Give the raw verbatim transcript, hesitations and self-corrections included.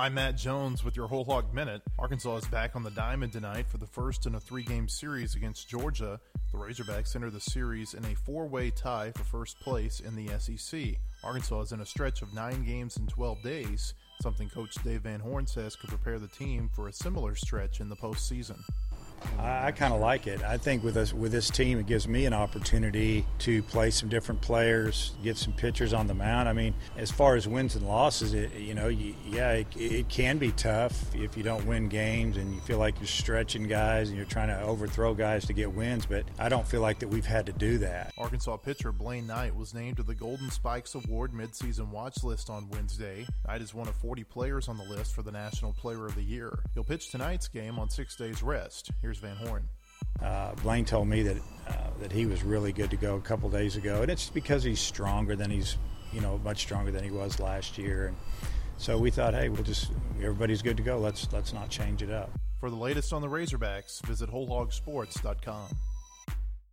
I'm Matt Jones with your Whole Hog Minute. Arkansas is back on the diamond tonight for the first in a three-game series against Georgia. The Razorbacks enter the series in a four-way tie for first place in the S E C. Arkansas is in a stretch of nine games in twelve days, something Coach Dave Van Horn says could prepare the team for a similar stretch in the postseason. I, I kind of like it. I think with us, with this team, it gives me an opportunity to play some different players, get some pitchers on the mound. I mean, as far as wins and losses, it, you know, you, yeah, it, it can be tough if you don't win games and you feel like you're stretching guys and you're trying to overthrow guys to get wins, but I don't feel like that we've had to do that. Arkansas pitcher Blaine Knight was named to the Golden Spikes Award midseason watch list on Wednesday. Knight is one of forty players on the list for the National Player of the Year. He'll pitch tonight's game on six days rest. Here's Van Horn. Uh, Blaine told me that uh, that he was really good to go a couple days ago, and it's because he's stronger than he's, you know, much stronger than he was last year. And so we thought, hey, we'll just everybody's good to go. Let's let's not change it up. For the latest on the Razorbacks, visit whole hog sports dot com.